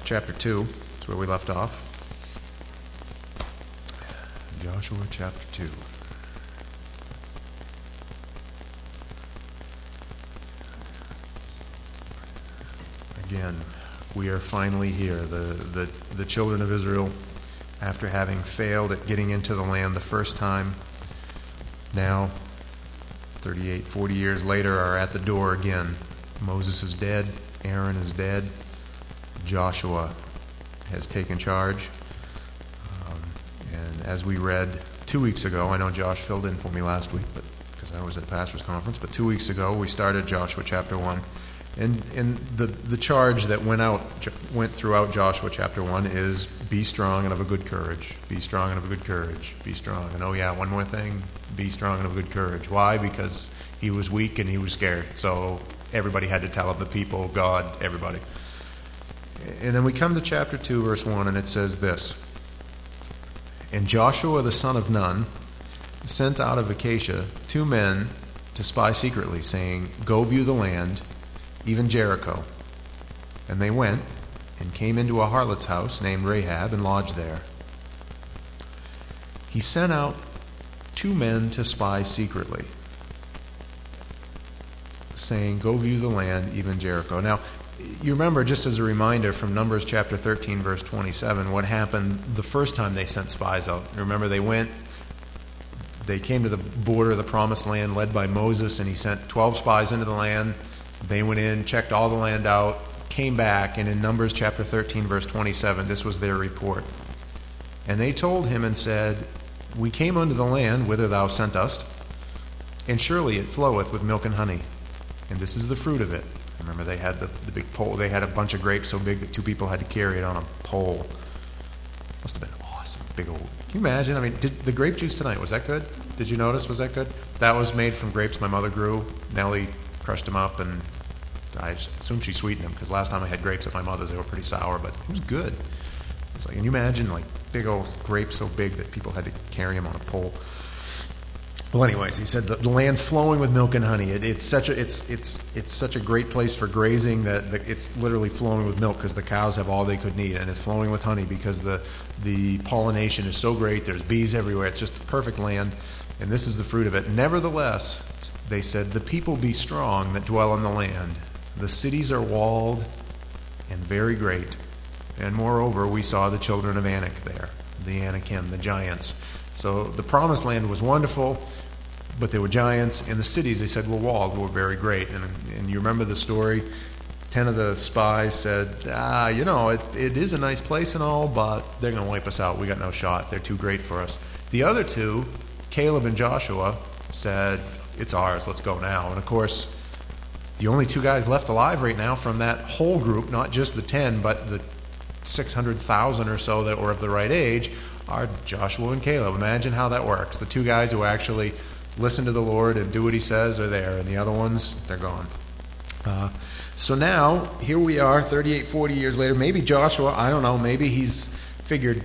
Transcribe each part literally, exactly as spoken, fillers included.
chapter two. That's where we left off. Joshua chapter two. Again, we are finally here. The, the, the children of Israel, after having failed at getting into the land the first time, now, thirty-eight, forty years later, are at the door again. Moses is dead. Aaron is dead. Joshua has taken charge. Um, and as we read two weeks ago, I know Josh filled in for me last week, but because I was at a pastor's conference, but two weeks ago we started Joshua chapter one. And, and the, the charge that went out went throughout Joshua chapter one is be strong and of a good courage. Be strong and of a good courage. Be strong. And oh yeah, one more thing, be strong and of a good courage. Why? Because he was weak and he was scared. So everybody had to tell him, the people, God, everybody. And then we come to chapter two, verse one, and it says this. And Joshua the son of Nun sent out of Acacia two men to spy secretly, saying, go view the land, even Jericho. And they went and came into a harlot's house named Rahab and lodged there. He sent out two men to spy secretly, saying, go view the land, even Jericho. Now, you remember, just as a reminder from Numbers chapter thirteen, verse twenty-seven, what happened the first time they sent spies out. Remember, they went, they came to the border of the promised land led by Moses, and he sent twelve spies into the land. They went in, checked all the land out, came back, and in Numbers chapter thirteen, verse twenty-seven, this was their report. And they told him and said, we came unto the land whither thou sent us, and surely it floweth with milk and honey, and this is the fruit of it. Remember, they had the, the big pole. They had a bunch of grapes so big that two people had to carry it on a pole. Must have been awesome. Big old. Can you imagine? I mean, did the grape juice tonight, was that good? Did you notice? Was that good? That was made from grapes my mother grew. Nellie crushed them up, and I assume she sweetened them, because last time I had grapes at my mother's, they were pretty sour, but it was good. It's like, can you imagine, like, big old grapes so big that people had to carry them on a pole? Well, anyways, he said the, the land's flowing with milk and honey. It, it's such a it's it's it's such a great place for grazing that the, it's literally flowing with milk because the cows have all they could need, and it's flowing with honey because the the pollination is so great. There's bees everywhere. It's just a perfect land, and this is the fruit of it. Nevertheless, they said, the people be strong that dwell in the land. The cities are walled and very great, and moreover, we saw the children of Anak there, the Anakim, the giants. So the promised land was wonderful, but there were giants. In the cities, they said, were walled, were very great. And, and you remember the story? Ten of the spies said, ah, you know, it, it is a nice place and all, but they're going to wipe us out. We got no shot. They're too great for us. The other two, Caleb and Joshua, said, it's ours. Let's go now. And of course, the only two guys left alive right now from that whole group, not just the ten, but the six hundred thousand or so that were of the right age, are Joshua and Caleb. Imagine how that works. The two guys who actually listen to the Lord and do what he says are there, and the other ones, they're gone. Uh, so now, here we are, thirty-eight, forty years later. Maybe Joshua, I don't know, maybe he's figured,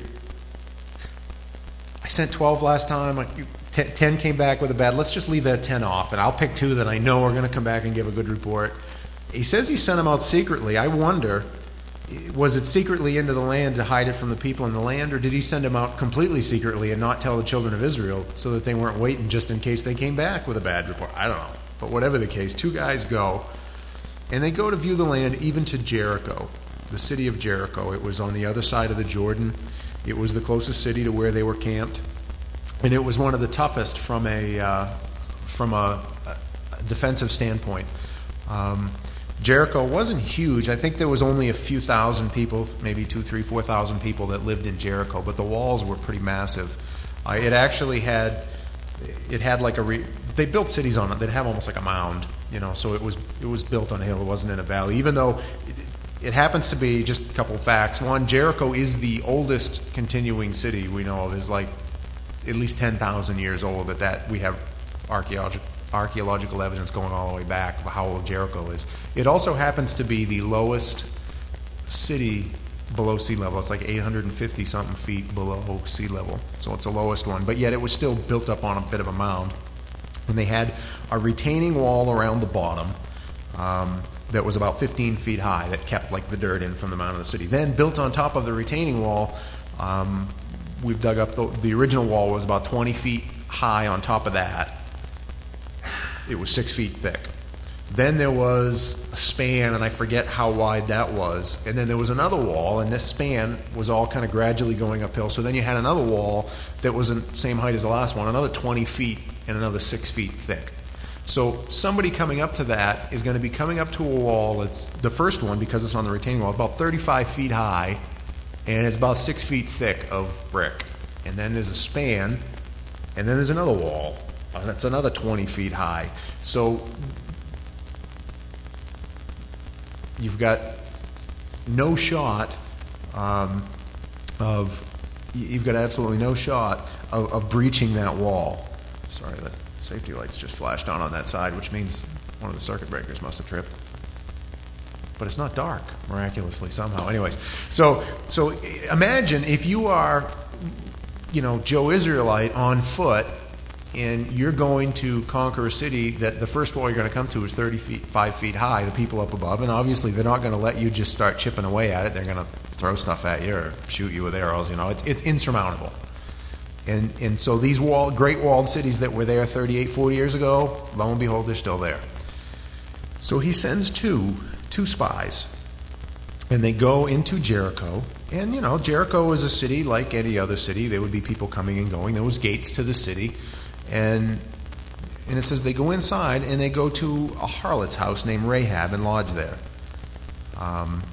I sent twelve last time, ten came back with a bad, let's just leave that ten off, and I'll pick two that I know are going to come back and give a good report. He says he sent them out secretly. I wonder, was it secretly into the land to hide it from the people in the land, or did he send them out completely secretly and not tell the children of Israel so that they weren't waiting just in case they came back with a bad report? I don't know. But whatever the case, two guys go, and they go to view the land, even to Jericho, the city of Jericho. It was on the other side of the Jordan. It was the closest city to where they were camped, and it was one of the toughest from a uh, from a, a defensive standpoint. Um, Jericho wasn't huge. I think there was only a few thousand people, maybe two, three, four thousand people that lived in Jericho, but the walls were pretty massive. Uh, it actually had, it had like a, re, they built cities on it that have almost like a mound, you know. So it was it was built on a hill. It wasn't in a valley. Even though it, it happens to be, just a couple of facts. One, Jericho is the oldest continuing city we know of. Is like at least ten thousand years old. At that, we have archaeological. archaeological evidence going all the way back of how old Jericho is. It also happens to be the lowest city below sea level. It's like eight hundred fifty something feet below sea level. So it's the lowest one, but yet it was still built up on a bit of a mound. And they had a retaining wall around the bottom. Um, that was about fifteen feet high that kept like the dirt in from the mountain of the city. Then built on top of the retaining wall, um, we've dug up the, the original wall was about twenty feet high. On top of that, it was six feet thick. Then there was a span, and I forget how wide that was. And then there was another wall, and this span was all kind of gradually going uphill. So then you had another wall that was the same height as the last one, another twenty feet and another six feet thick. So somebody coming up to that is going to be coming up to a wall that's the first one, because it's on the retaining wall, about thirty-five feet high, and it's about six feet thick of brick. And then there's a span, and then there's another wall, and it's another twenty feet high. So you've got no shot um, of, you've got absolutely no shot of, of breaching that wall. Sorry, the safety lights just flashed on on that side, which means one of the circuit breakers must have tripped. But it's not dark, miraculously, somehow. Anyways, so so imagine if you are, you know, Joe Israelite on foot, and you're going to conquer a city that the first wall you're going to come to is thirty-five feet high, the people up above, and obviously they're not going to let you just start chipping away at it. They're going to throw stuff at you or shoot you with arrows. You know, it's it's insurmountable. And and so these wall, great walled cities that were there thirty-eight, forty years ago, lo and behold, they're still there. So he sends two, two spies, and they go into Jericho. And, you know, Jericho is a city like any other city. There would be people coming and going. There was gates to the city. And and it says they go inside, and they go to a harlot's house named Rahab and lodge there. Um,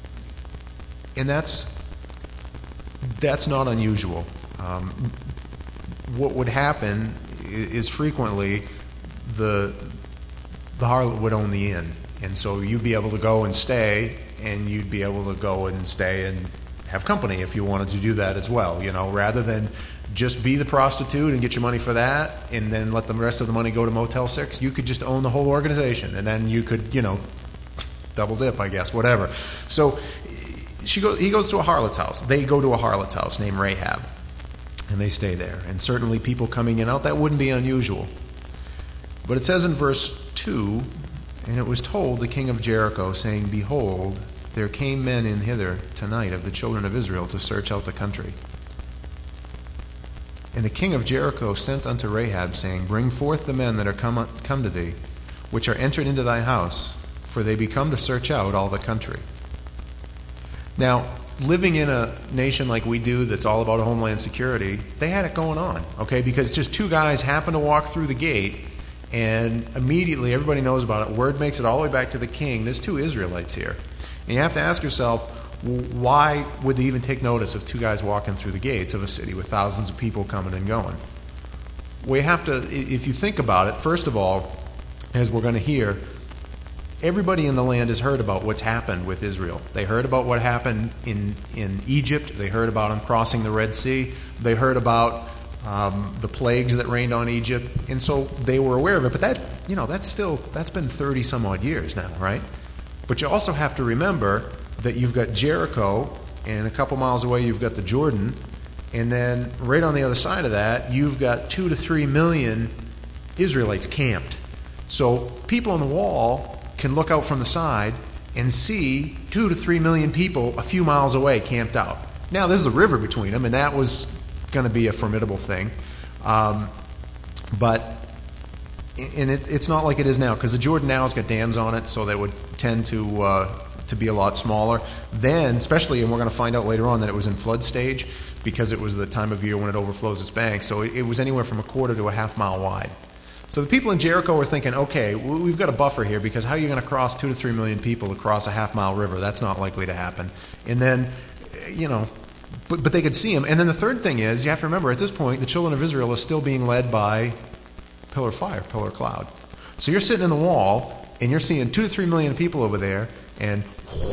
and that's that's not unusual. Um, what would happen is frequently the the harlot would own the inn, and so you'd be able to go and stay, and you'd be able to go and stay and have company if you wanted to do that as well. You know, rather than just be the prostitute and get your money for that, and then let the rest of the money go to Motel six, you could just own the whole organization, and then you could, you know, double dip, I guess, whatever. So she go, he goes to a harlot's house. They go to a harlot's house named Rahab. And they stay there. And certainly people coming in and out, that wouldn't be unusual. But it says in verse two, and it was told the king of Jericho, saying, Behold, there came men in hither tonight of the children of Israel to search out the country. And the king of Jericho sent unto Rahab, saying, Bring forth the men that are come, come to thee, which are entered into thy house, for they be come to search out all the country. Now, living in a nation like we do that's all about homeland security, they had it going on, okay? Because just two guys happened to walk through the gate, and immediately everybody knows about it. Word makes it all the way back to the king. There's two Israelites here. And you have to ask yourself, why would they even take notice of two guys walking through the gates of a city with thousands of people coming and going? We have to, if you think about it, first of all, as we're going to hear, everybody in the land has heard about what's happened with Israel. They heard about what happened in, in Egypt. They heard about them crossing the Red Sea. They heard about um, the plagues that rained on Egypt. And so they were aware of it. But that, you know, that's still, that's been thirty some odd years now, right? But you also have to remember that you've got Jericho, and a couple miles away you've got the Jordan. And then right on the other side of that, you've got two to three million Israelites camped. So people on the wall can look out from the side and see two to three million people a few miles away camped out. Now, there's the river between them, and that was going to be a formidable thing. Um, but, and it, it's not like it is now, because the Jordan now has got dams on it, so that would tend to uh, to be a lot smaller. Then, especially, and we're going to find out later on that it was in flood stage, because it was the time of year when it overflows its banks. So it, it was anywhere from a quarter to a half mile wide. So the people in Jericho were thinking, okay, we've got a buffer here, because how are you going to cross two to three million people across a half-mile river? That's not likely to happen. And then, you know, but, but they could see him. And then the third thing is, you have to remember, at this point, the children of Israel are still being led by pillar of fire, pillar of cloud. So you're sitting in the wall, and you're seeing two to three million people over there, and,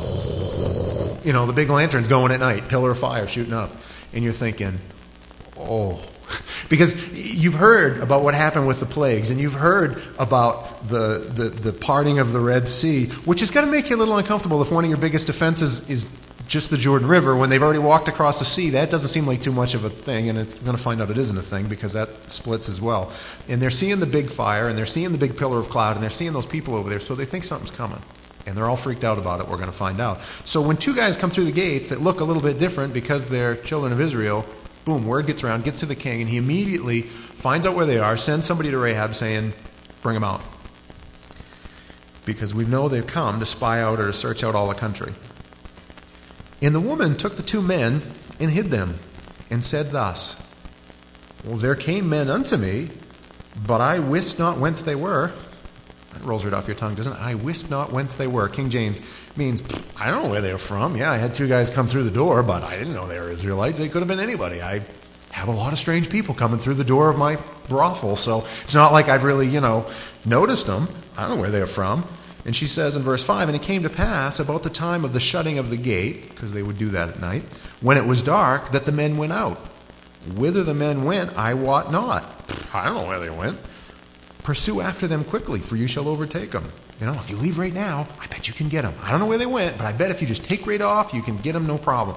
you know, the big lantern's going at night, pillar of fire shooting up. And you're thinking, oh... Because you've heard about what happened with the plagues, and you've heard about the, the, the parting of the Red Sea, which is going to make you a little uncomfortable if one of your biggest defenses is just the Jordan River. When they've already walked across the sea, that doesn't seem like too much of a thing, and it's going to find out it isn't a thing, because that splits as well. And they're seeing the big fire, and they're seeing the big pillar of cloud, and they're seeing those people over there, so they think something's coming. And they're all freaked out about it. We're going to find out. So when two guys come through the gates that look a little bit different because they're children of Israel, boom, word gets around, gets to the king, and he immediately finds out where they are, sends somebody to Rahab saying, bring them out. Because we know they've come to spy out or to search out all the country. And the woman took the two men and hid them, and said thus, well, there came men unto me, but I wist not whence they were. That rolls right off your tongue, doesn't it? I wist not whence they were. King James means, I don't know where they were from. Yeah, I had two guys come through the door, but I didn't know they were Israelites. They could have been anybody. I have a lot of strange people coming through the door of my brothel, so it's not like I've really, you know, noticed them. I don't know where they're from. And she says in verse five, and it came to pass about the time of the shutting of the gate, because they would do that at night, when it was dark, that the men went out. Whither the men went, I wot not. I don't know where they went. Pursue after them quickly, for you shall overtake them. You know, if you leave right now, I bet you can get them. I don't know where they went, but I bet if you just take right off, you can get them no problem.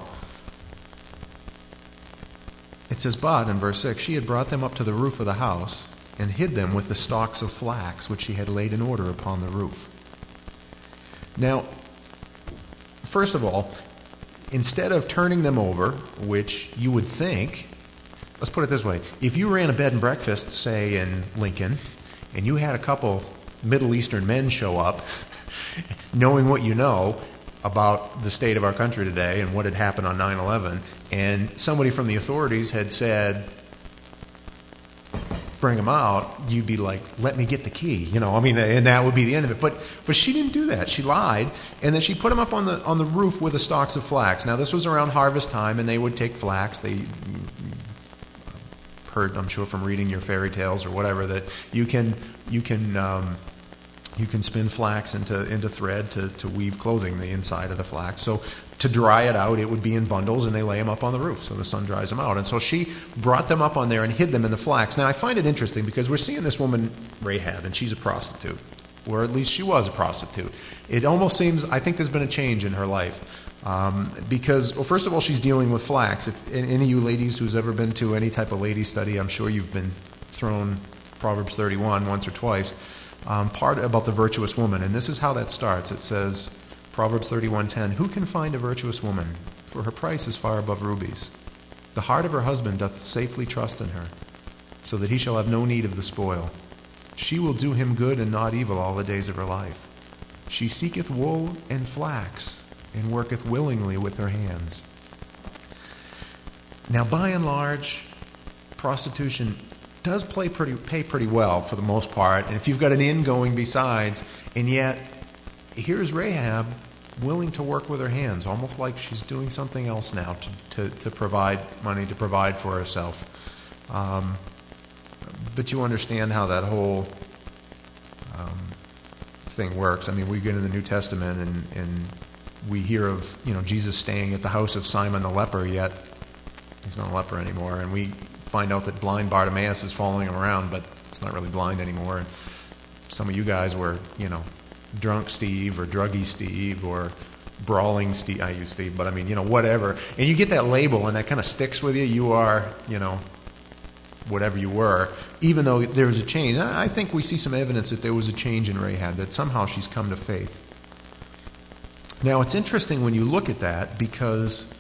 It says, but, in verse six, she had brought them up to the roof of the house, and hid them with the stalks of flax, which she had laid in order upon the roof. Now, first of all, instead of turning them over, which you would think, let's put it this way, if you ran a bed and breakfast, say in Lincoln, and you had a couple Middle Eastern men show up, knowing what you know about the state of our country today and what had happened on nine eleven, and somebody from the authorities had said, bring them out, you'd be like, let me get the key, you know, I mean, and that would be the end of it. But but she didn't do that. She lied, and then she put them up on the on the roof with the stalks of flax. Now, this was around harvest time, and they would take flax. They heard, I'm sure, from reading your fairy tales or whatever, that you can you can um, you can spin flax into into thread to to weave clothing, the inside of the flax. So to dry it out, it would be in bundles, and they lay them up on the roof so the sun dries them out. And so she brought them up on there and hid them in the flax. Now, I find it interesting because we're seeing this woman, Rahab, and she's a prostitute, or at least she was a prostitute. It almost seems, I think there's been a change in her life. Um, because, well, first of all, she's dealing with flax. If any of you ladies who's ever been to any type of lady study, I'm sure you've been thrown Proverbs thirty-one once or twice, um, part about the virtuous woman. And this is how that starts. It says, Proverbs thirty-one ten, who can find a virtuous woman? For her price is far above rubies. The heart of her husband doth safely trust in her, so that he shall have no need of the spoil. She will do him good and not evil all the days of her life. She seeketh wool and flax, and worketh willingly with her hands. Now, by and large, prostitution does play pretty, pay pretty well for the most part, and if you've got an inn going besides, and yet here's Rahab willing to work with her hands, almost like she's doing something else now to, to, to provide money, to provide for herself. Um, but you understand how that whole um, thing works. I mean, we get in the New Testament and, and we hear of, you know, Jesus staying at the house of Simon the leper, yet he's not a leper anymore. And we find out that blind Bartimaeus is following him around, but it's not really blind anymore. And some of you guys were, you know, drunk Steve or druggy Steve or brawling Steve. I use Steve, but I mean, you know, whatever. And you get that label and that kind of sticks with you. You are, you know, whatever you were, even though there was a change. I think we see some evidence that there was a change in Rahab, that somehow she's come to faith. Now, it's interesting when you look at that because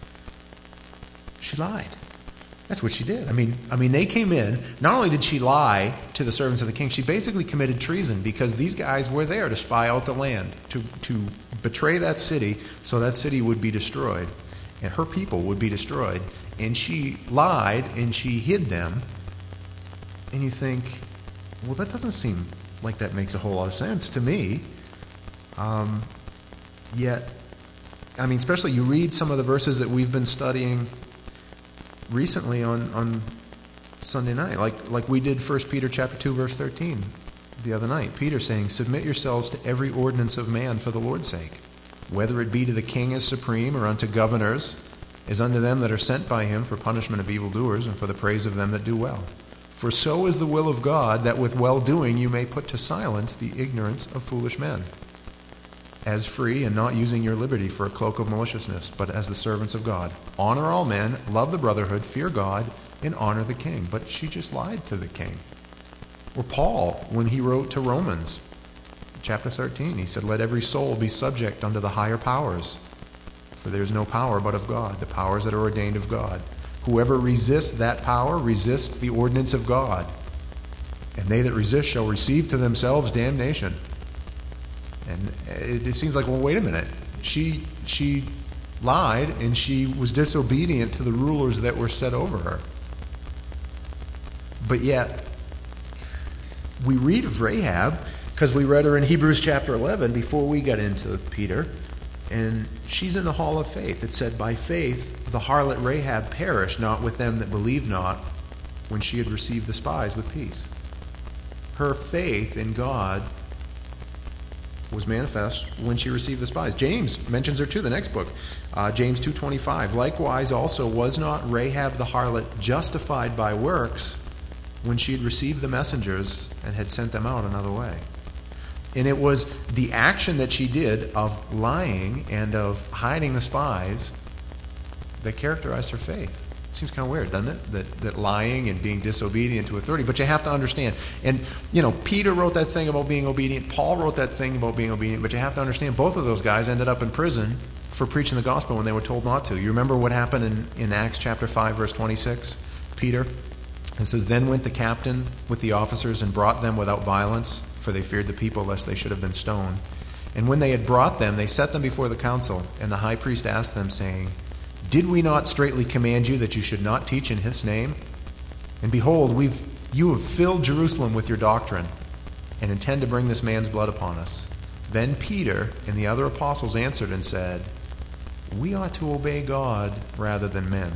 she lied. That's what she did. I mean, I mean, they came in. Not only did she lie to the servants of the king, she basically committed treason because these guys were there to spy out the land, to, to betray that city so that city would be destroyed and her people would be destroyed. And she lied and she hid them. And you think, well, that doesn't seem like that makes a whole lot of sense to me. Um, yet, I mean, especially you read some of the verses that we've been studying recently on, on Sunday night, like like we did First Peter chapter two, verse thirteen the other night. Peter saying, submit yourselves to every ordinance of man for the Lord's sake, whether it be to the king as supreme or unto governors, as unto them that are sent by him for punishment of evildoers and for the praise of them that do well. For so is the will of God, that with well-doing you may put to silence the ignorance of foolish men, as free and not using your liberty for a cloak of maliciousness, but as the servants of God. Honor all men, love the brotherhood, fear God, and honor the king. But she just lied to the king. Or Paul, when he wrote to Romans, chapter thirteen. He said, let every soul be subject unto the higher powers, for there is no power but of God, the powers that are ordained of God. Whoever resists that power resists the ordinance of God, and they that resist shall receive to themselves damnation. And it, it seems like, well, wait a minute. She she lied, and she was disobedient to the rulers that were set over her. But yet, we read of Rahab, because we read her in Hebrews chapter eleven before we got into Peter, and she's in the hall of faith. It said, by faith the harlot Rahab perished not with them that believed not, when she had received the spies with peace. Her faith in God was manifest when she received the spies. James mentions her too, the next book, uh, James two twenty-five. Likewise also was not Rahab the harlot justified by works when she had received the messengers and had sent them out another way. And it was the action that she did of lying and of hiding the spies that characterized her faith. Seems kind of weird, doesn't it? That, that lying and being disobedient to authority. But you have to understand. And, you know, Peter wrote that thing about being obedient. Paul wrote that thing about being obedient. But you have to understand, both of those guys ended up in prison for preaching the gospel when they were told not to. You remember what happened in, in Acts chapter five, verse twenty-six? Peter, it says, then went the captain with the officers and brought them without violence, for they feared the people lest they should have been stoned. And when they had brought them, they set them before the council. And the high priest asked them, saying, did we not straitly command you that you should not teach in his name? And behold, we've you have filled Jerusalem with your doctrine, and intend to bring this man's blood upon us. Then Peter and the other apostles answered and said, we ought to obey God rather than men.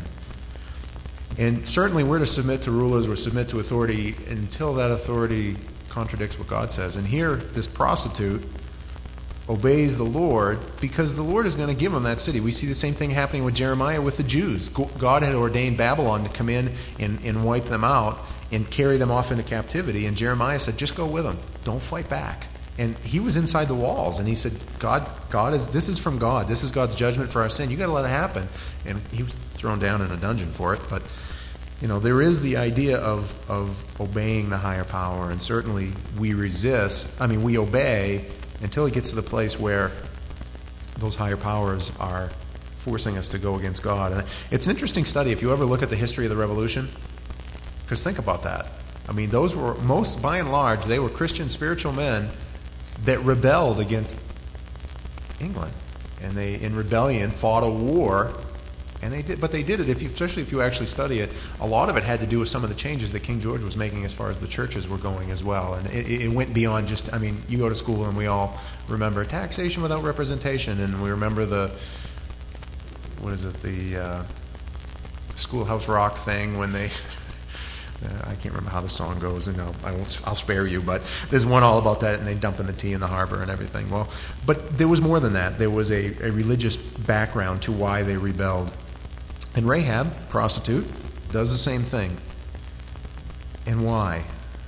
And certainly we're to submit to rulers, we're to submit to authority until that authority contradicts what God says. And here, this prostitute obeys the Lord because the Lord is going to give them that city. We see the same thing happening with Jeremiah with the Jews. God had ordained Babylon to come in and, and wipe them out and carry them off into captivity. And Jeremiah said, just go with them. Don't fight back. And he was inside the walls, and he said, God, God is this is from God. This is God's judgment for our sin. You got to let it happen. And he was thrown down in a dungeon for it. But you know, there is the idea of of obeying the higher power, and certainly we resist. I mean, we obey until it gets to the place where those higher powers are forcing us to go against God. And it's an interesting study if you ever look at the history of the revolution, because think about that. I mean, those were, most by and large, they were Christian spiritual men that rebelled against England. And they, in rebellion, fought a war. And they did, but they did it, if you, especially if you actually study it, a lot of it had to do with some of the changes that King George was making as far as the churches were going as well. And it, it went beyond just, I mean, you go to school and we all remember taxation without representation, and we remember the, what is it, the uh, Schoolhouse Rock thing when they, I can't remember how the song goes, and no, I won't, I'll spare you, but there's one all about that, and they dump in the tea in the harbor and everything. Well, but there was more than that. There was a, a religious background to why they rebelled. And Rahab, prostitute, does the same thing. And why?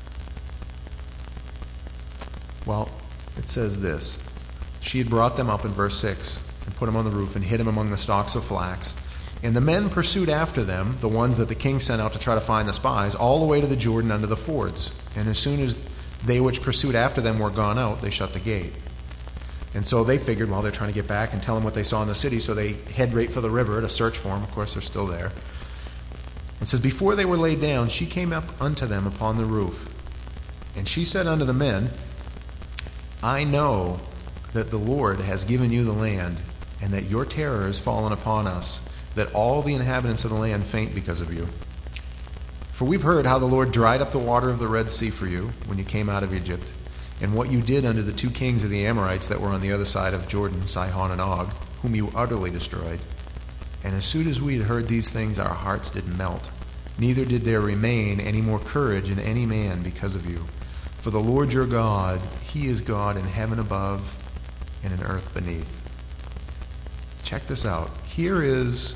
Well, it says this. She had brought them up in verse six and put them on the roof and hid them among the stalks of flax. And the men pursued after them, the ones that the king sent out to try to find the spies, all the way to the Jordan under the fords. And as soon as they which pursued after them were gone out, they shut the gate. And so they figured, well, they're trying to get back and tell them what they saw in the city, so they head right for the river to search for them. Of course, they're still there. It says, before they were laid down, she came up unto them upon the roof. And she said unto the men, I know that the Lord has given you the land, and that your terror is fallen upon us, that all the inhabitants of the land faint because of you. For we've heard how the Lord dried up the water of the Red Sea for you when you came out of Egypt, and what you did unto the two kings of the Amorites that were on the other side of Jordan, Sihon and Og, whom you utterly destroyed. And as soon as we had heard these things, our hearts did melt. Neither did there remain any more courage in any man because of you. For the Lord your God, he is God in heaven above and in earth beneath. Check this out. Here is,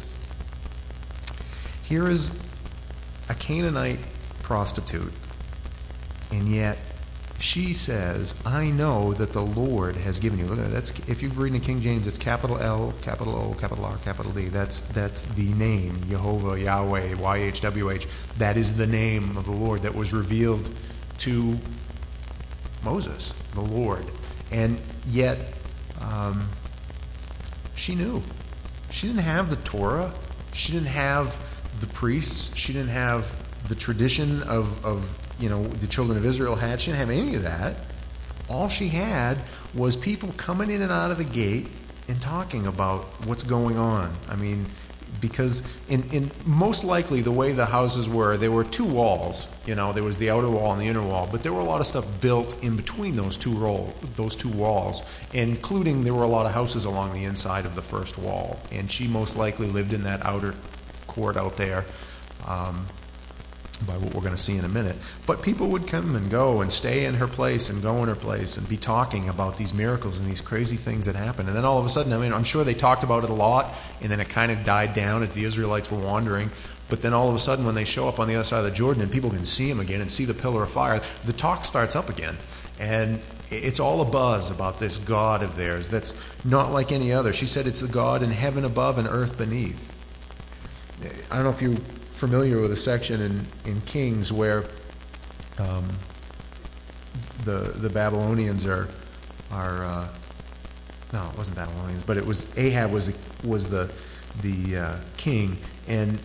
here is a Canaanite prostitute, and yet she says, I know that the Lord has given you. Look at that. That's, if you're reading King James, it's capital L, capital O, capital R, capital D. That's that's the name, Jehovah, Yahweh, Y H W H. That is the name of the Lord that was revealed to Moses, the Lord. And yet, um, she knew. She didn't have the Torah. She didn't have the priests. She didn't have the tradition of, of you know, the children of Israel had. She didn't have any of that. All she had was people coming in and out of the gate and talking about what's going on. I mean, because in, in most likely the way the houses were, there were two walls. You know, there was the outer wall and the inner wall, but there were a lot of stuff built in between those two roll, those two walls, including there were a lot of houses along the inside of the first wall. And she most likely lived in that outer court out there, um, by what we're going to see in a minute. But people would come and go and stay in her place and go in her place and be talking about these miracles and these crazy things that happened. And then all of a sudden, I mean, I'm sure they talked about it a lot, and then it kind of died down as the Israelites were wandering. But then all of a sudden, when they show up on the other side of the Jordan and people can see him again and see the pillar of fire, the talk starts up again. And it's all a buzz about this God of theirs that's not like any other. She said it's the God in heaven above and earth beneath. I don't know if you're familiar with a section in, in Kings where um, the the Babylonians are are uh, no, it wasn't Babylonians, but it was Ahab was was the the uh, king, and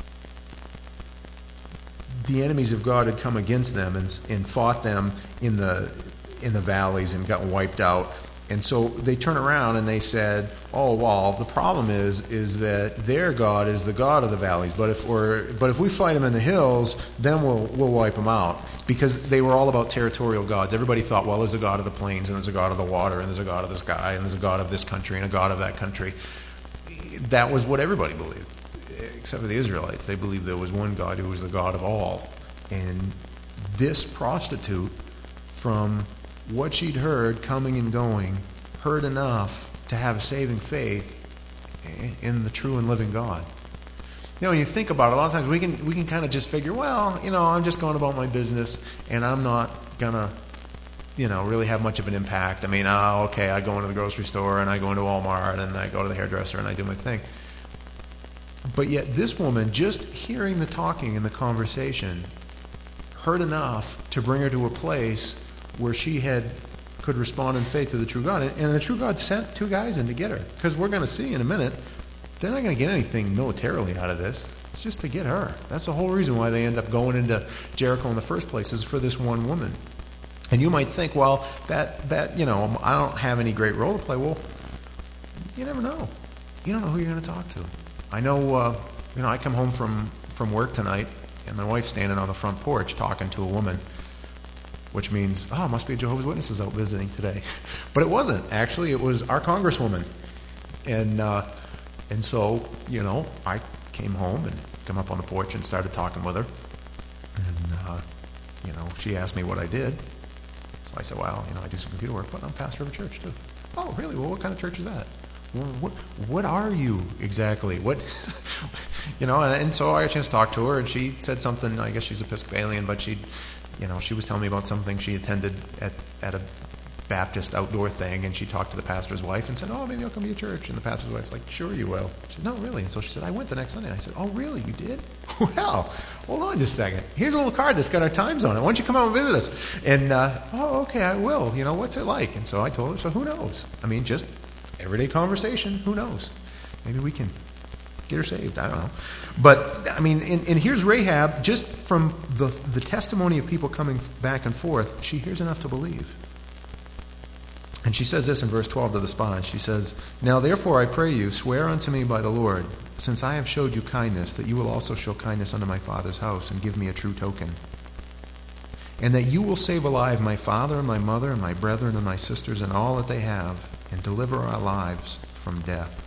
the enemies of God had come against them and, and fought them in the in the valleys and got wiped out. And so they turn around and they said, "Oh, well, the problem is is that their God is the God of the valleys. But if we're but if we fight them in the hills, then we'll we'll wipe them out." Because they were all about territorial gods. Everybody thought, well, there's a God of the plains, and there's a God of the water, and there's a God of the sky, and there's a God of this country, and a God of that country. That was what everybody believed, except for the Israelites. They believed there was one God who was the God of all. And this prostitute, from what she'd heard coming and going, heard enough to have a saving faith in the true and living God. You know, when you think about it, a lot of times we can we can kind of just figure, well, you know, I'm just going about my business, and I'm not gonna, you know, really have much of an impact. I mean, oh, okay, I go into the grocery store, and I go into Walmart, and I go to the hairdresser, and I do my thing. But yet this woman, just hearing the talking and the conversation, heard enough to bring her to a place where she had could respond in faith to the true God. And the true God sent two guys in to get her. Because we're going to see in a minute, they're not going to get anything militarily out of this. It's just to get her. That's the whole reason why they end up going into Jericho in the first place, is for this one woman. And you might think, well, that, that you know, I don't have any great role to play. Well, you never know. You don't know who you're going to talk to. I know, uh, you know, I come home from, from work tonight, and my wife's standing on the front porch talking to a woman, which means, oh, must be Jehovah's Witnesses out visiting today. But it wasn't. Actually, it was our congresswoman. And uh, and so, you know, I came home and come up on the porch and started talking with her. And, uh, you know, she asked me what I did. So I said, well, you know, I do some computer work, but I'm pastor of a church, too. Oh, really? Well, what kind of church is that? What, what are you exactly? What, you know, and, and so I had a chance to talk to her, and she said something. I guess she's Episcopalian, but she, you know, she was telling me about something she attended at, at a Baptist outdoor thing, and she talked to the pastor's wife and said, oh, maybe I'll come to your church. And the pastor's wife's like, sure you will. She said, no, really? And so she said, I went the next Sunday. And I said, oh, really? You did? Well, hold on just a second. Here's a little card that's got our times on it. Why don't you come out and visit us? And, uh, oh, okay, I will. You know, what's it like? And so I told her, so who knows? I mean, just everyday conversation. Who knows? Maybe we can get her saved. I don't know. But, I mean, and, and here's Rahab, just from the the testimony of people coming back and forth, she hears enough to believe. And she says this in verse twelve to the spies. She says, now therefore I pray you, swear unto me by the Lord, since I have showed you kindness, that you will also show kindness unto my father's house, and give me a true token. And that you will save alive my father and my mother and my brethren and my sisters and all that they have, and deliver our lives from death.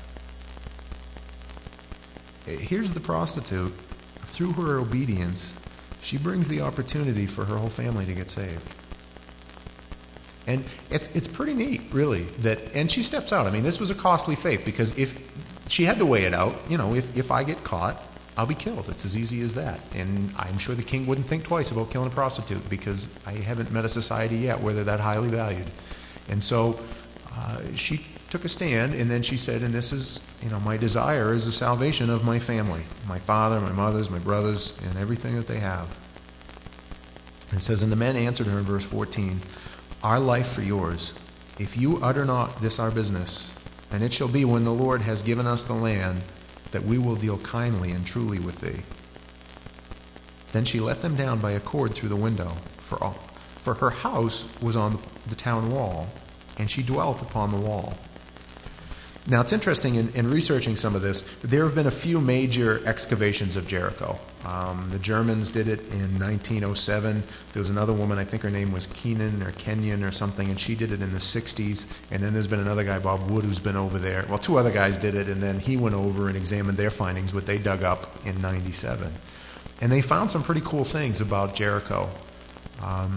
Here's the prostitute. Through her obedience, she brings the opportunity for her whole family to get saved. And it's it's pretty neat, really, that, and she steps out. I mean, this was a costly faith, because if she had to weigh it out, you know, if, if I get caught, I'll be killed. It's as easy as that. And I'm sure the king wouldn't think twice about killing a prostitute, because I haven't met a society yet where they're that highly valued. And so uh, she took a stand, and then she said, and this is, you know, my desire is the salvation of my family, my father, my mothers, my brothers, and everything that they have. And it says, and the men answered her in verse fourteen, our life for yours, if you utter not this our business, and it shall be when the Lord has given us the land, that we will deal kindly and truly with thee. Then she let them down by a cord through the window, for all, for her house was on the town wall, and she dwelt upon the wall. Now, it's interesting, in, in researching some of this, there have been a few major excavations of Jericho. Um, the Germans did it in nineteen oh seven. There was another woman, I think her name was Keenan or Kenyon or something, and she did it in the sixties. And then there's been another guy, Bob Wood, who's been over there. Well, two other guys did it, and then he went over and examined their findings, what they dug up in ninety-seven. And they found some pretty cool things about Jericho. Um,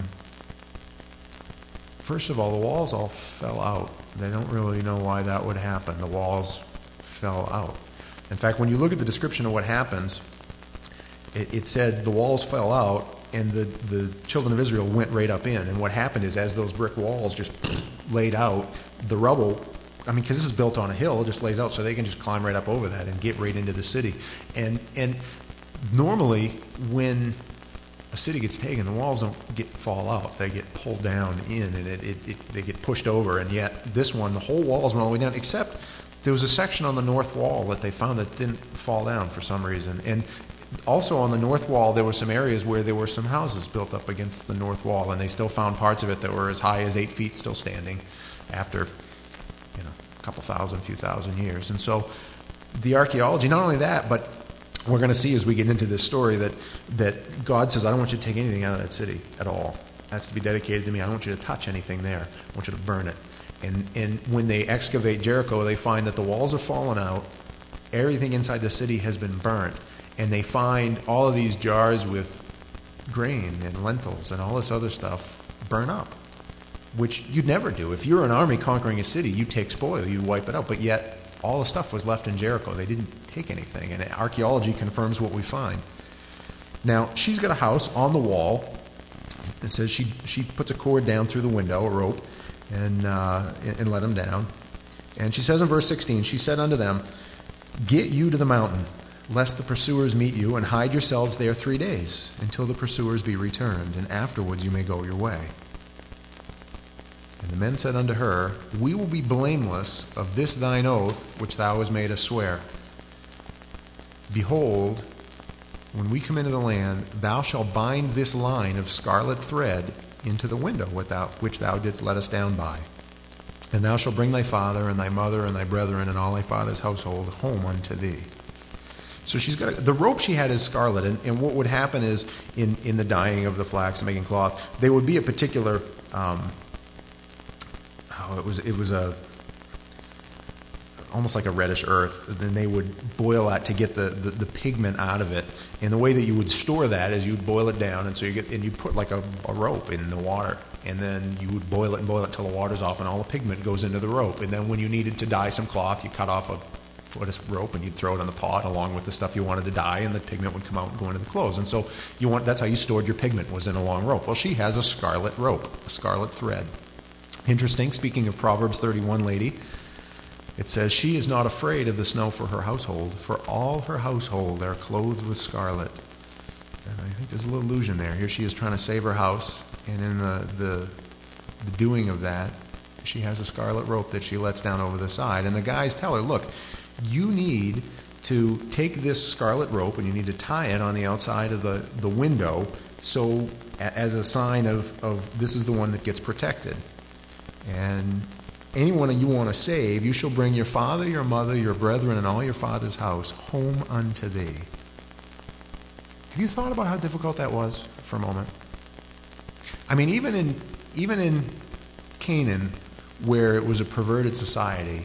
first of all, the walls all fell out. They don't really know why that would happen. The walls fell out. In fact, when you look at the description of what happens, it, it said the walls fell out and the, the children of Israel went right up in. And what happened is, as those brick walls just laid out, the rubble, I mean, because this is built on a hill, it just lays out so they can just climb right up over that and get right into the city. And and normally when a city gets taken, the walls don't get fall out. They get pulled down in, and it, it, it they get pushed over. And yet this one, the whole walls went all the way down, except there was a section on the north wall that they found that didn't fall down for some reason. And also on the north wall, there were some areas where there were some houses built up against the north wall, and they still found parts of it that were as high as eight feet still standing after, you know, a couple thousand, few thousand years. And so the archaeology, not only that, but we're going to see as we get into this story that, that God says, I don't want you to take anything out of that city at all. That's to be dedicated to me. I don't want you to touch anything there. I want you to burn it. And, and when they excavate Jericho, they find that the walls have fallen out. Everything inside the city has been burnt. And they find all of these jars with grain and lentils and all this other stuff burn up, which you'd never do. If you're an army conquering a city, you take spoil, you wipe it out. But yet all the stuff was left in Jericho. They didn't take anything, and archaeology confirms what we find. Now, she's got a house on the wall. It says she she puts a cord down through the window, a rope, and uh, and let them down. And she says in verse sixteen, she said unto them, Get you to the mountain, lest the pursuers meet you, and hide yourselves there three days, until the pursuers be returned, and afterwards you may go your way. And the men said unto her, We will be blameless of this thine oath, which thou hast made us swear. Behold, when we come into the land, thou shalt bind this line of scarlet thread into the window which thou didst let us down by. And thou shalt bring thy father and thy mother and thy brethren and all thy father's household home unto thee. So she's got a, the rope she had is scarlet, and, and what would happen is in, in the dyeing of the flax and making cloth, there would be a particular um, oh, it was it was a almost like a reddish earth. Then they would boil that to get the, the, the pigment out of it. And the way that you would store that is you'd boil it down, and so you get and you put like a, a rope in the water, and then you would boil it and boil it till the water's off, and all the pigment goes into the rope. And then when you needed to dye some cloth, you cut off a foot of rope and you'd throw it on the pot along with the stuff you wanted to dye, and the pigment would come out and go into the clothes. And so you want that's how you stored your pigment, was in a long rope. Well, she has a scarlet rope, a scarlet thread. Interesting. Speaking of Proverbs thirty-one lady, it says, She is not afraid of the snow for her household, for all her household are clothed with scarlet. And I think there's a little illusion there. Here she is trying to save her house, and in the, the, the doing of that, she has a scarlet rope that she lets down over the side. And the guys tell her, look, you need to take this scarlet rope and you need to tie it on the outside of the, the window so as a sign of, of this is the one that gets protected. And anyone you want to save, you shall bring your father, your mother, your brethren, and all your father's house home unto thee. Have you thought about how difficult that was for a moment? I mean, even in even in Canaan, where it was a perverted society,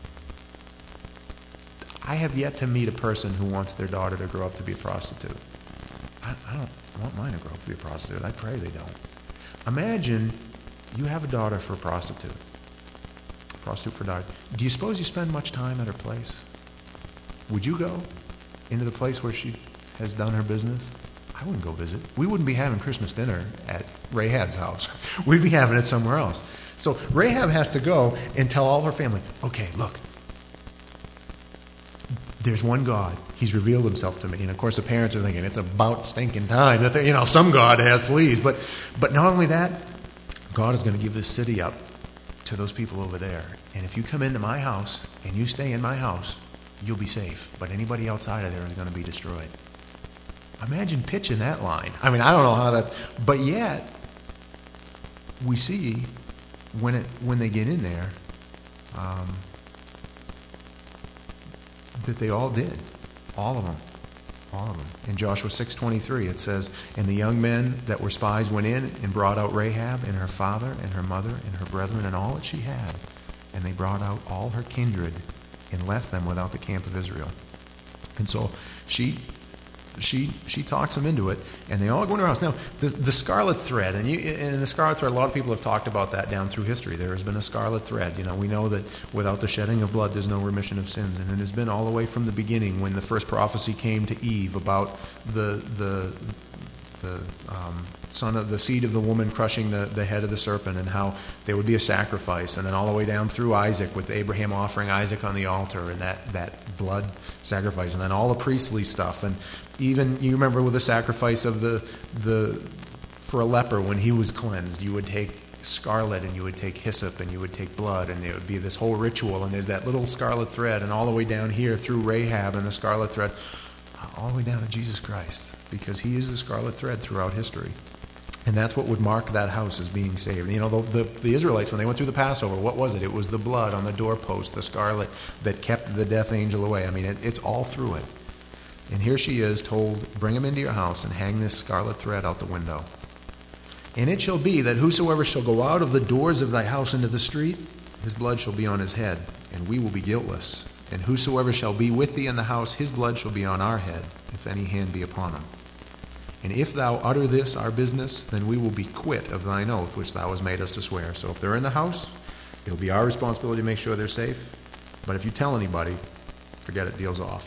I have yet to meet a person who wants their daughter to grow up to be a prostitute. I, I don't want mine to grow up to be a prostitute. I pray they don't. Imagine you have a daughter for a prostitute. Prostitute for daughter. Do you suppose you spend much time at her place? Would you go into the place where she has done her business? I wouldn't go visit. We wouldn't be having Christmas dinner at Rahab's house. We'd be having it somewhere else. So Rahab has to go and tell all her family, okay, look, there's one God. He's revealed himself to me. And of course the parents are thinking, it's about stinking time that they, you know, some God has, please. But but not only that, God is going to give this city up to those people over there. And if you come into my house and you stay in my house, you'll be safe. But anybody outside of there is going to be destroyed. Imagine pitching that line. I mean, I don't know how that... But yet, we see when it when they get in there, um, that they all did. All of them. All of them. In Joshua six twenty-three, it says, "And the young men that were spies went in and brought out Rahab and her father and her mother and her brethren and all that she had. And they brought out all her kindred and left them without the camp of Israel." And so she she she talks them into it, and they all go into her house. Now, the, the scarlet thread, and you, in the scarlet thread, a lot of people have talked about that down through history. There has been a scarlet thread. You know, we know that without the shedding of blood, there's no remission of sins, and it has been all the way from the beginning when the first prophecy came to Eve about the the the um, son of the seed of the woman crushing the, the head of the serpent, and how there would be a sacrifice, and then all the way down through Isaac with Abraham offering Isaac on the altar and that, that blood sacrifice, and then all the priestly stuff, and even you remember with the sacrifice of the the for a leper when he was cleansed, you would take scarlet and you would take hyssop and you would take blood, and it would be this whole ritual, and there's that little scarlet thread, and all the way down here through Rahab and the scarlet thread, all the way down to Jesus Christ, because he is the scarlet thread throughout history. And that's what would mark that house as being saved. You know, the, the, the Israelites, when they went through the Passover, what was it? It was the blood on the doorpost, the scarlet that kept the death angel away. I mean, it, it's all through it. And here she is told, "Bring him into your house and hang this scarlet thread out the window. And it shall be that whosoever shall go out of the doors of thy house into the street, his blood shall be on his head, and we will be guiltless. And whosoever shall be with thee in the house, his blood shall be on our head, if any hand be upon him. And if thou utter this our business, then we will be quit of thine oath which thou hast made us to swear." So if they're in the house, it'll be our responsibility to make sure they're safe. But if you tell anybody, forget it, deal's off.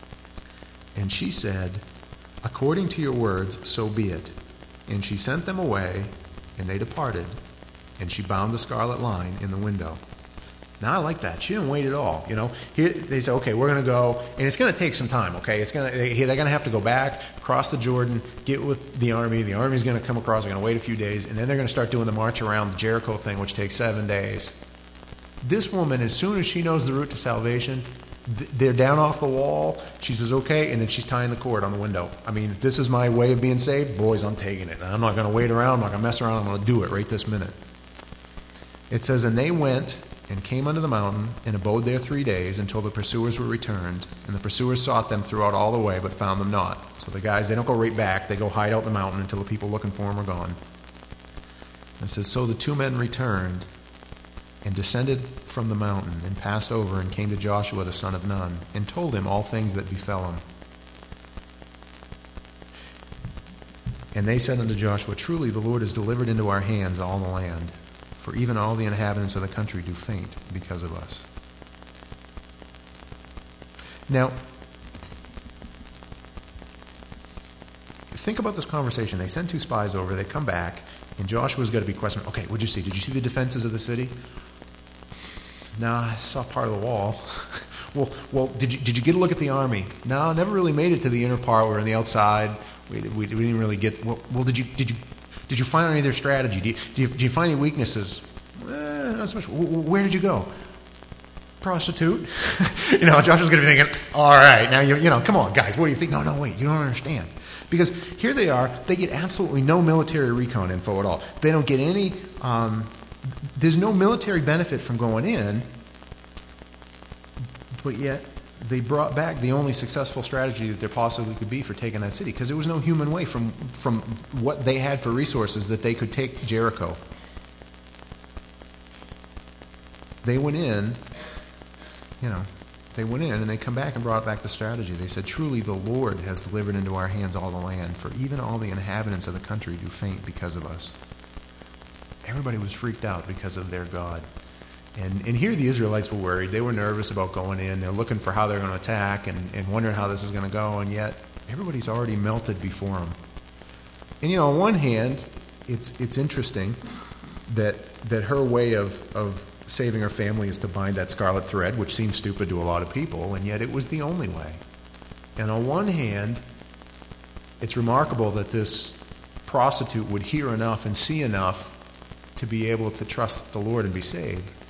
And she said, "According to your words, so be it." And she sent them away, and they departed, and she bound the scarlet line in the window. Now, I like that. She didn't wait at all. You know, Here, they say, "Okay, we're going to go," and it's going to take some time. Okay, it's going to they, they're going to have to go back, cross the Jordan, get with the army. The army's going to come across. They're going to wait a few days, and then they're going to start doing the march around the Jericho thing, which takes seven days. This woman, as soon as she knows the route to salvation, th- they're down off the wall. She says, "Okay," and then she's tying the cord on the window. I mean, this is my way of being saved. Boys, I'm taking it. I'm not going to wait around. I'm not going to mess around. I'm going to do it right this minute. It says, "And they went and came unto the mountain, and abode there three days, until the pursuers were returned. And the pursuers sought them throughout all the way, but found them not." So the guys, they don't go right back. They go hide out in the mountain until the people looking for them are gone. And it says, "So the two men returned, and descended from the mountain, and passed over, and came to Joshua the son of Nun, and told him all things that befell him. And they said unto Joshua, Truly the Lord has delivered into our hands all the land, for even all the inhabitants of the country do faint because of us." Now, think about this conversation. They send two spies over, they come back, and Joshua's got to be questioning, "Okay, what'd you see? Did you see the defenses of the city?" "No, I saw part of the wall." well, well, did you did you get a look at the army?" "No, I never really made it to the inner part. We were on the outside. We, we, we didn't really get. Well, well, did you did you did you find any of their strategy? Do you, do you, do you find any weaknesses?" Eh, not so much. "Where did you go?" "Prostitute." you know, Joshua's going to be thinking, "All right, now you you know, come on, guys. What do you think?" No, no, wait. You don't understand. Because here they are. They get absolutely no military recon info at all. They don't get any. Um, there's no military benefit from going in, but yet they brought back the only successful strategy that there possibly could be for taking that city, because there was no human way from from what they had for resources that they could take Jericho. They went in, you know, they went in and they come back and brought back the strategy. They said, "Truly the Lord has delivered into our hands all the land, for even all the inhabitants of the country do faint because of us." Everybody was freaked out because of their God. And and here the Israelites were worried. They were nervous about going in. They're looking for how they're going to attack and, and wondering how this is going to go. And yet everybody's already melted before them. And, you know, on one hand, it's it's interesting that that her way of, of saving her family is to bind that scarlet thread, which seems stupid to a lot of people, and yet it was the only way. And on one hand, it's remarkable that this prostitute would hear enough and see enough to be able to trust the Lord and be saved.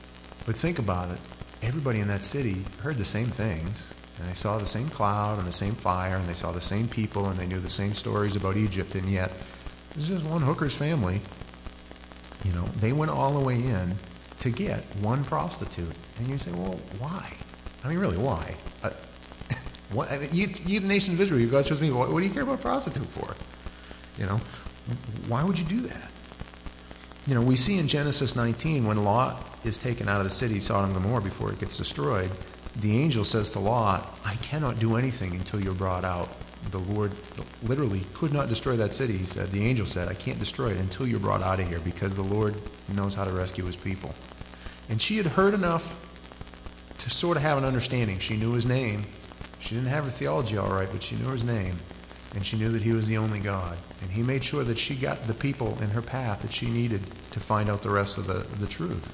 But think about it. Everybody in that city heard the same things, and they saw the same cloud and the same fire, and they saw the same people, and they knew the same stories about Egypt, and yet this is just one hooker's family. You know, they went all the way in to get one prostitute. And you say, well, why? I mean, really, why? Uh, what, I mean, you, you, the nation of Israel, you guys trust me, what, what do you care about a prostitute for? You know, why would you do that? You know, we see in Genesis nineteen, when Lot is taken out of the city, Sodom and Gomorrah, before it gets destroyed, the angel says to Lot, I cannot do anything until you're brought out. The Lord literally could not destroy that city, he said. The angel said, I can't destroy it until you're brought out of here, because the Lord knows how to rescue his people. And she had heard enough to sort of have an understanding. She knew his name. She didn't have her theology all right, but she knew his name. And she knew that he was the only God. And he made sure that she got the people in her path that she needed to find out the rest of the, the truth.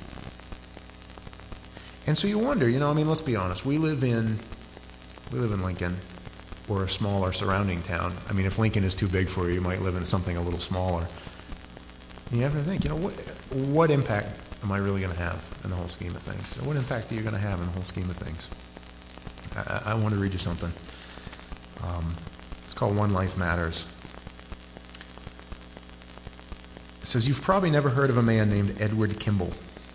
And so you wonder, you know, I mean, let's be honest. We live in, we live in Lincoln, or a smaller surrounding town. I mean, if Lincoln is too big for you, you might live in something a little smaller. And you have to think, you know, what, what impact am I really going to have in the whole scheme of things? Or what impact are you going to have in the whole scheme of things? I, I want to read you something. Um, it's called One Life Matters. It says, you've probably never heard of a man named Edward Kimball.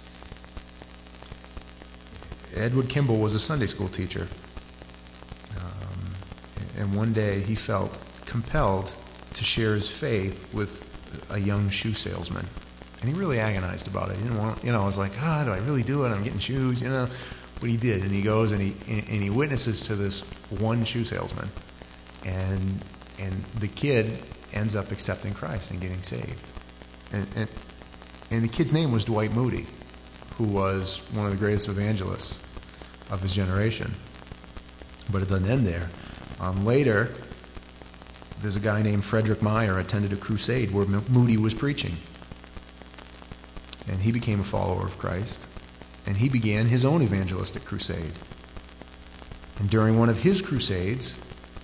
Edward Kimball was a Sunday school teacher. Um, and one day he felt compelled to share his faith with a young shoe salesman. And he really agonized about it. He didn't want, you know, I was like, ah, oh, do I really do it? I'm getting shoes, you know. But he did. And he goes and he and he witnesses to this one shoe salesman. And and the kid ends up accepting Christ and getting saved. And, and, and the kid's name was Dwight Moody, who was one of the greatest evangelists of his generation. But it doesn't end there. Um, later, there's a guy named Frederick Meyer attended a crusade where Moody was preaching. And he became a follower of Christ. And he began his own evangelistic crusade. And during one of his crusades,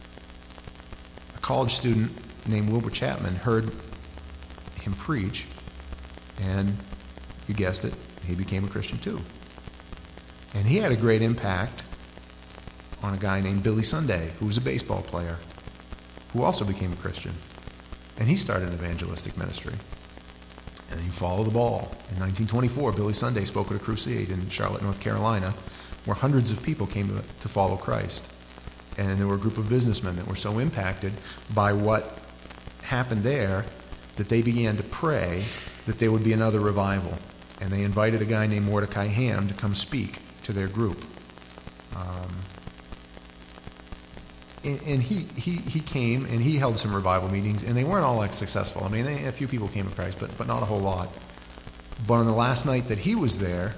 a college student named Wilbur Chapman heard him preach, and you guessed it, he became a Christian too. And he had a great impact on a guy named Billy Sunday, who was a baseball player, who also became a Christian. And he started an evangelistic ministry. And you follow the ball. In nineteen twenty-four, Billy Sunday spoke at a crusade in Charlotte, North Carolina, where hundreds of people came to, to follow Christ. And there were a group of businessmen that were so impacted by what happened there that they began to pray that there would be another revival. And they invited a guy named Mordecai Ham to come speak to their group. Um, and and he, he, he came and he held some revival meetings, and they weren't all like successful. I mean, they, a few people came to Christ, but, but not a whole lot. But on the last night that he was there,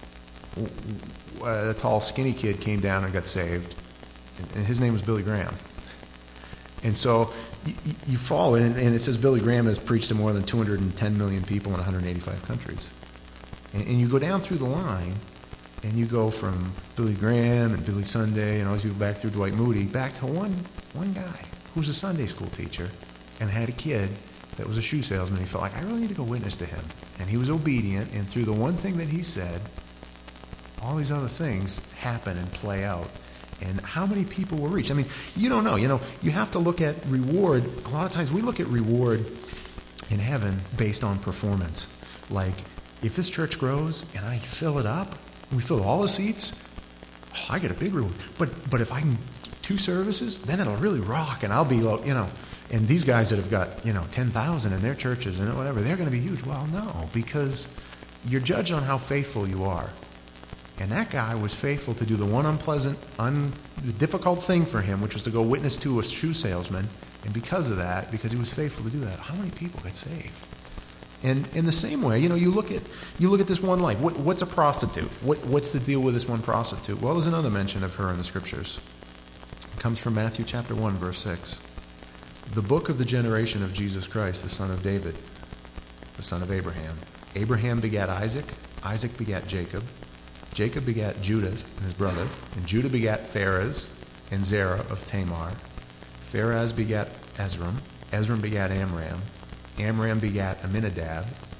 a tall, skinny kid came down and got saved, and his name was Billy Graham. And so you, you follow it, and, and it says Billy Graham has preached to more than two hundred ten million people in one hundred eighty-five countries. And, and you go down through the line, and you go from Billy Graham and Billy Sunday and all these people back through Dwight Moody, back to one one guy who was a Sunday school teacher and had a kid that was a shoe salesman. He felt like, I really need to go witness to him. And he was obedient, and through the one thing that he said, all these other things happen and play out. And how many people were reached? I mean, you don't know. You know, you have to look at reward. A lot of times we look at reward in heaven based on performance. Like, if this church grows and I fill it up, we fill all the seats, oh, I get a big reward. But but if I can two services, then it'll really rock, and I'll be, you know, and these guys that have got, you know, ten thousand in their churches and whatever, they're going to be huge. Well, no, because you're judged on how faithful you are. And that guy was faithful to do the one unpleasant, un, the difficult thing for him, which was to go witness to a shoe salesman. And because of that, because he was faithful to do that, how many people got saved? And in the same way, you know, you look at you look at this one life. What, what's a prostitute? What, what's the deal with this one prostitute? Well, there's another mention of her in the Scriptures. It comes from Matthew chapter one, verse six. The book of the generation of Jesus Christ, the son of David, the son of Abraham. Abraham begat Isaac. Isaac begat Jacob. Jacob begat Judah and his brother. And Judah begat Pharez and Zerah of Tamar. Pharez begat Ezram. Ezram begat Amram. Amram begat Aminadab.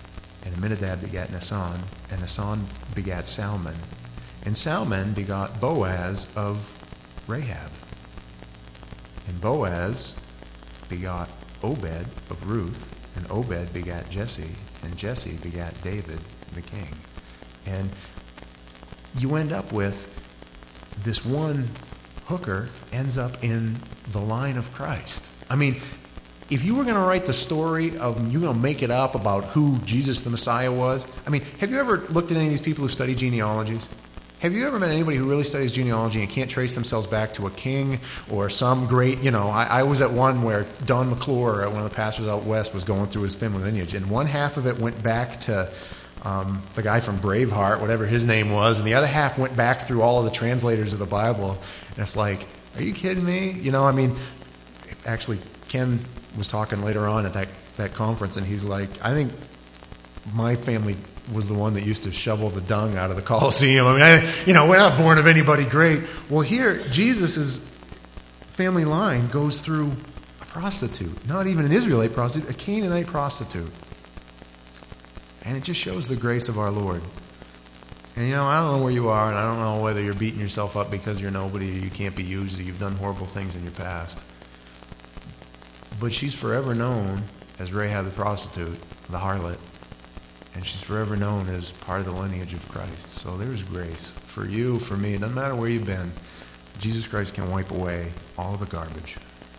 And Amminadab begat Naasson, and Naasson begat Salmon. And Salmon begot Boaz of Rahab. And Boaz begot Obed of Ruth, and Obed begat Jesse, and Jesse begat David the king. And you end up with this one hooker ends up in the line of Christ. I mean, if you were going to write the story of, you're going to make it up about who Jesus the Messiah was, I mean, have you ever looked at any of these people who study genealogies? Have you ever met anybody who really studies genealogy and can't trace themselves back to a king or some great, you know, I, I was at one where Don McClure, one of the pastors out west, was going through his family lineage, and one half of it went back to um, the guy from Braveheart, whatever his name was, and the other half went back through all of the translators of the Bible. And it's like, are you kidding me? You know, I mean, actually, Ken was talking later on at that, that conference, and he's like, I think my family was the one that used to shovel the dung out of the Colosseum. I mean, I, you know, we're not born of anybody great. Well, here, Jesus' family line goes through a prostitute, not even an Israelite prostitute, a Canaanite prostitute. And it just shows the grace of our Lord. And, you know, I don't know where you are, and I don't know whether you're beating yourself up because you're nobody, or you can't be used, or you've done horrible things in your past. But she's forever known as Rahab the prostitute, the harlot. And she's forever known as part of the lineage of Christ. So there's grace for you, for me. It doesn't matter where you've been. Jesus Christ can wipe away all the garbage.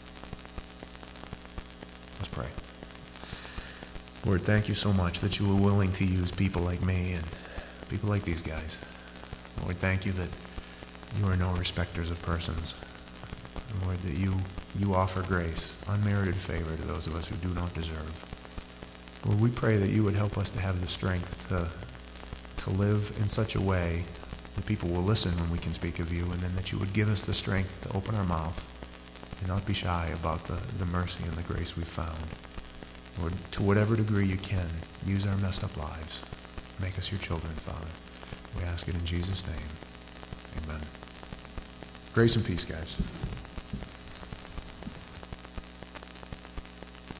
Let's pray. Lord, thank you so much that you were willing to use people like me and people like these guys. Lord, thank you that you are no respecters of persons. Lord, that you, you offer grace, unmerited favor to those of us who do not deserve. Lord, we pray that you would help us to have the strength to, to live in such a way that people will listen when we can speak of you, and then that you would give us the strength to open our mouth and not be shy about the, the mercy and the grace we've found. Lord, to whatever degree you can, use our messed up lives. Make us your children, Father. We ask it in Jesus' name. Amen. Grace and peace, guys.